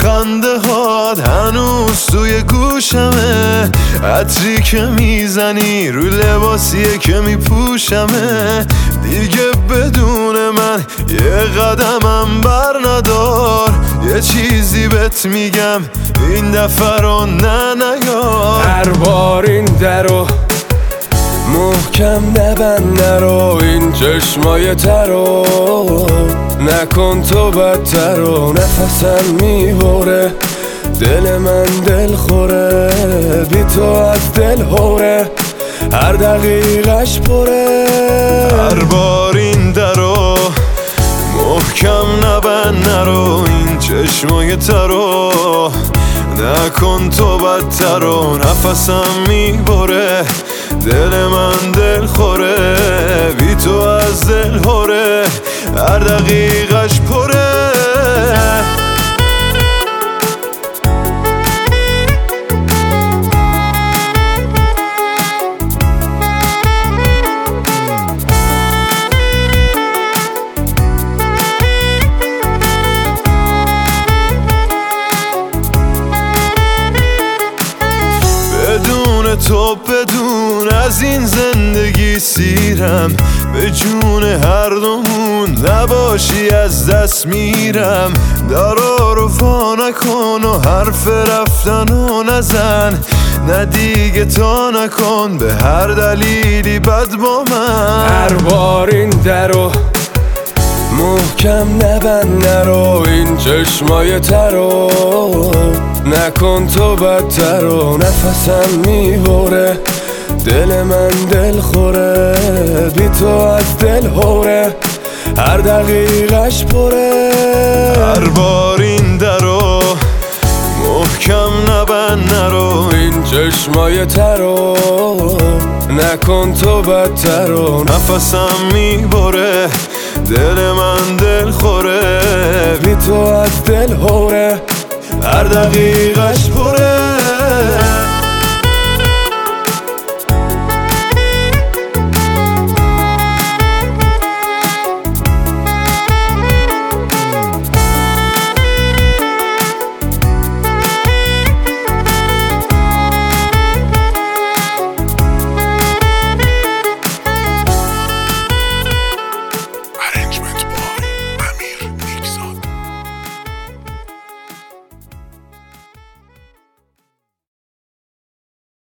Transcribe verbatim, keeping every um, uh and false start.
خنده هات هنوز توی گوشمه، عطری که میزنی رو لباسیه که میپوشمه. دیگه بدون من یه قدمم بر ندار، یه چیزی بهت میگم این دفعه رو نه نیار. هر بار این درو محکم نبند، نرو این چشمای ترو نکن تو بدترو. نفسم میبره دل من دل خوره، بی تو از دل هوره هر دقیقش پره. هر بار این درو محکم نبند، نرو این چشمای ترو نکن تو بدترو. نفسم میبره دل من دل خوره، بی تو از دل هوره هر دقیقش پره. بدون تو بدون از این زندگی سیرم، به جون هر دومون نباشی از دست میرم. درا رو وا نکن و حرف رفتنو نزن، نه دیگه تا نکن به هر دلیلی بد با من. هر بار این درو محکم نبند، نرو این چشمای ترو نکن تو بدترو. نفسم میبره دل من دل خوره، بی تو از دل هوره هر دقیقش پره. هر بار این درو محکم نبند، نرو این چشمای ترو نکن تو بدترو. نفسم میبره دل من دل خوره، بی تو از دل هوره هر دقیقش پره.